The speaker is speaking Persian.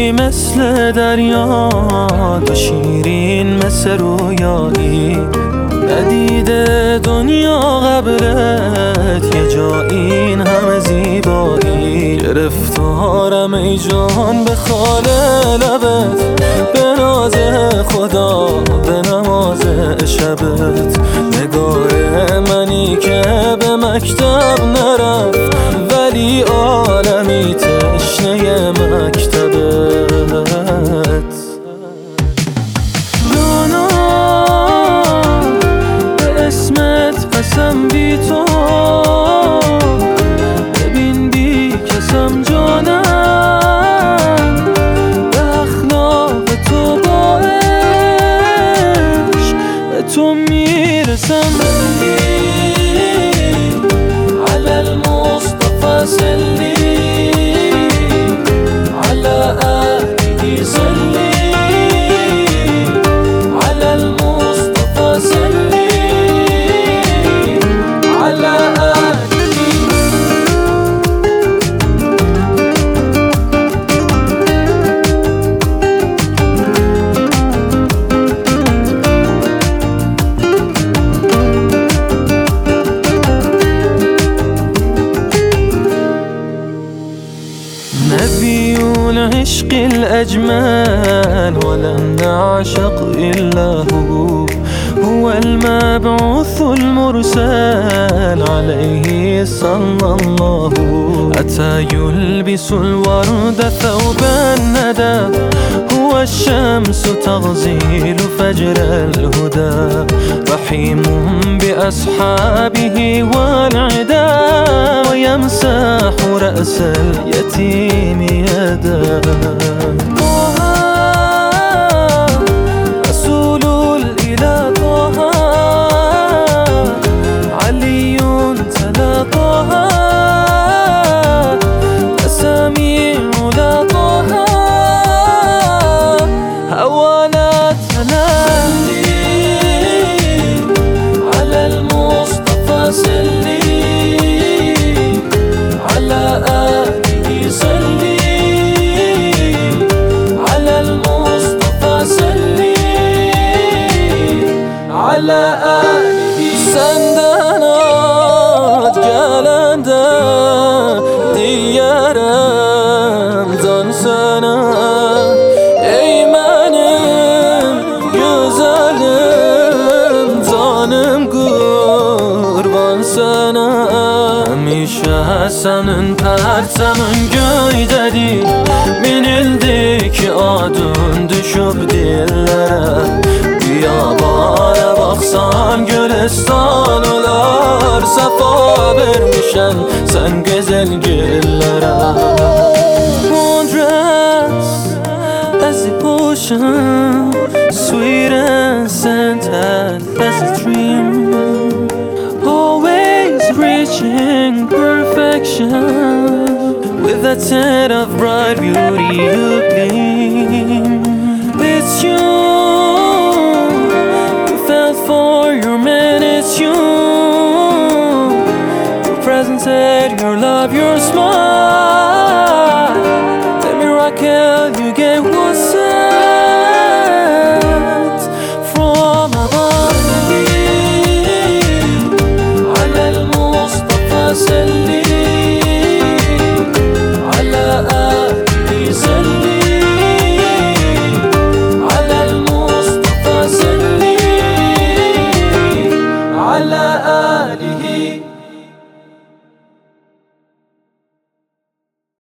خوشی مثل دریا، تو شیرین مثل رویایی، ندیده دنیا قبلت یه جا این همه زیبایی. گرفتارم ای جان به خال لبت، به ناز خدا به نماز شبت. نگاه منی که به مکتب نرفت، ولی عالمی تشنه مکتبت. جانا به اسمت قسم بی تو، ببین بی کسم جانم، به اخلاق تو با عشق به تو میرسم. علی المصطفى صلی، علی آله صلی، علی المصطفى صلی، علی آله. نبي العشق الأجمل ولم نعشق إلا هو المبعوث المرسل عليه صلى الله. أتى يلبس الورد ثوب الندى، هو الشمس تغزيل فجر الهدى، رحيم بأصحابه والعدا، ويمسح رأس اليتيم يدا. طه رسول الإله طه، علي تلا طه، أساميع لا طه، هوانات تلا. على المصطفى صلي، على آله صلي، على المصطفى صلي، على آله. Sendenat gelende diyarım can sana, ey benim güzelim canım kurban sana. Hemişe senin perçemin göydedir, binildi ki adın düşüp dillere. Biyabana baksan gülistan olar, sefa vermişen sen güzel güllere. Wondrous as the ocean, sweet and scented as a dream, always reaching perfection, with that scent of bright beauty you gleam. It's you, for your man, it's you. Your presence, your love, your smile.